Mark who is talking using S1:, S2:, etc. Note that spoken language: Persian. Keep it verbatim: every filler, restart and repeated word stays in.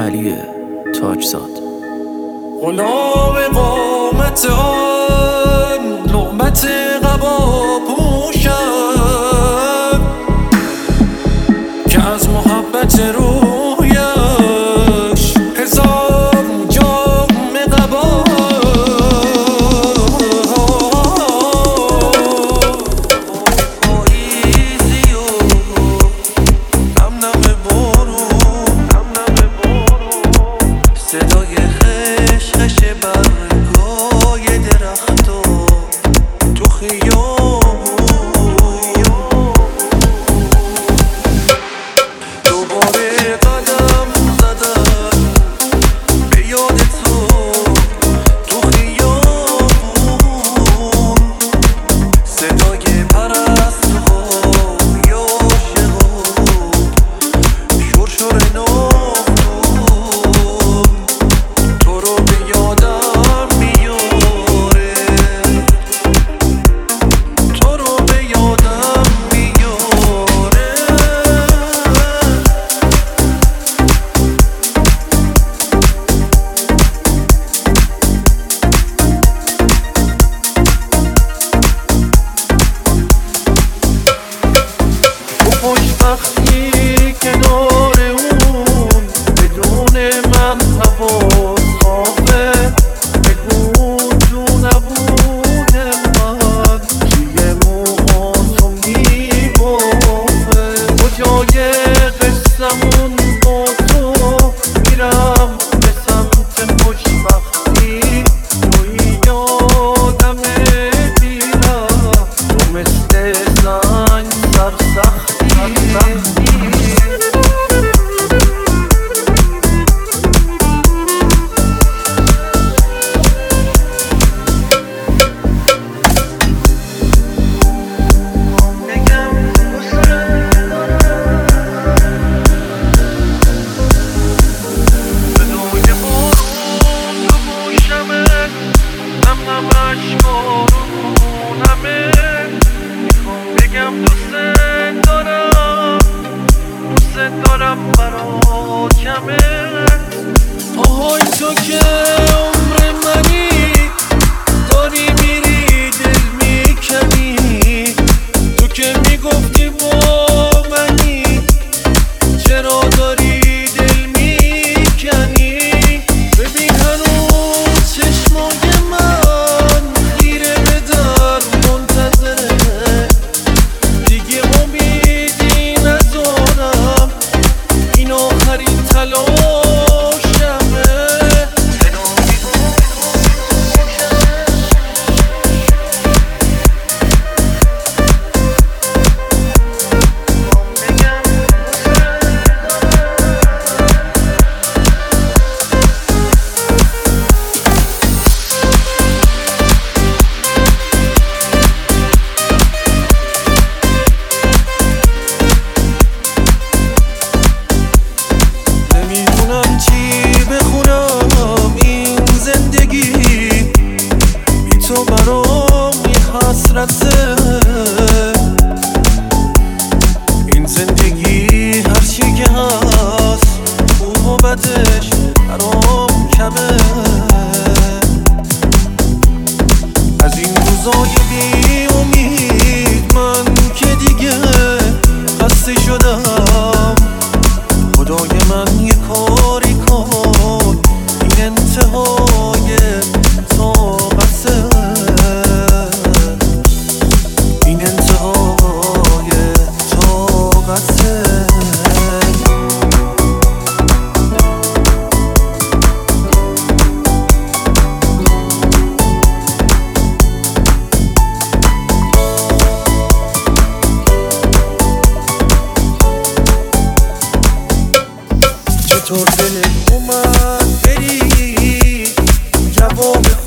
S1: علی تاجزاد.
S2: غلام قامت آن لقمت قبا پوشم که از محبت رویش هزار جام قبا. پاییزی و نم نم بارون صدای خش خش برگای درخت و تو خیابون دوباره قدم زدم به یاد تو تو خیابون صدای پرستوهای عاشقان شرشر نافتون تو رو به یادم میاره تو رو به یادم میاره. تو خوشبختی کنار اون بدون من حواس آفه بگو تو نبود من چیه موهاتو میبافه کجای قصمون با تو میرم به سمت خوشبختی توی یادمه بیرم تو مثل زنگ سرسختی. دارم برا کمه آهای تو که عمر منی داری میری دل میکنی تو که میگفتی با منی چرا داری دل میکنی. ببین هنوز چشمای من خیره به در منتظره دیگه امیدی ندارم این آخرین تلاشمه. نمیدونم چی بخونم این زندگی بی تو برام یه حسرته. این زندگی هرچی که هست خوب و بدش برام کمه. از این روزای بی امید من که دیگه خسته شدم. خدای من یه کاری کن این انتهای طاقته این انتهای طاقته. چطور دلت اومد بری جواب